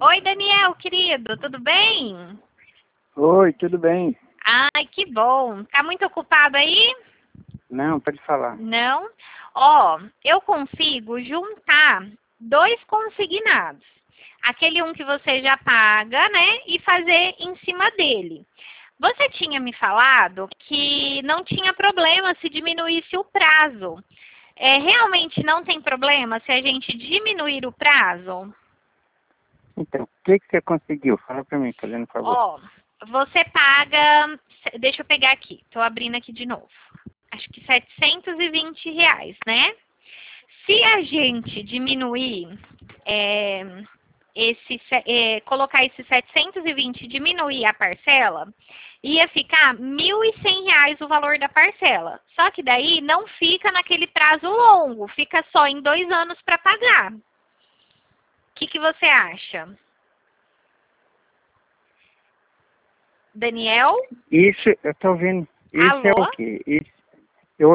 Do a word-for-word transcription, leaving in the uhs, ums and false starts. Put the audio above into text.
Oi, Daniel, querido, tudo bem? Oi, tudo bem? Ai, que bom. Tá muito ocupado aí? Não, pode falar. Não? Ó, eu consigo juntar dois consignados. Aquele um que você já paga, né? E fazer em cima dele. Você tinha me falado que não tinha problema se diminuísse o prazo. É, realmente não tem problema se a gente diminuir o prazo? Então, o que, que você conseguiu? Fala pra mim, fazendo um favor. Ó, você paga, deixa eu pegar aqui, tô abrindo aqui de novo. Acho que setecentos e vinte reais, né? Se a gente diminuir, é, esse, é, colocar esse setecentos e vinte e diminuir a parcela, ia ficar mil e cem reais o valor da parcela. Só que daí não fica naquele prazo longo, fica só em dois anos para pagar. O que, que você acha? Daniel? Isso, eu tô vendo. Isso é o Alô? quê? Isso,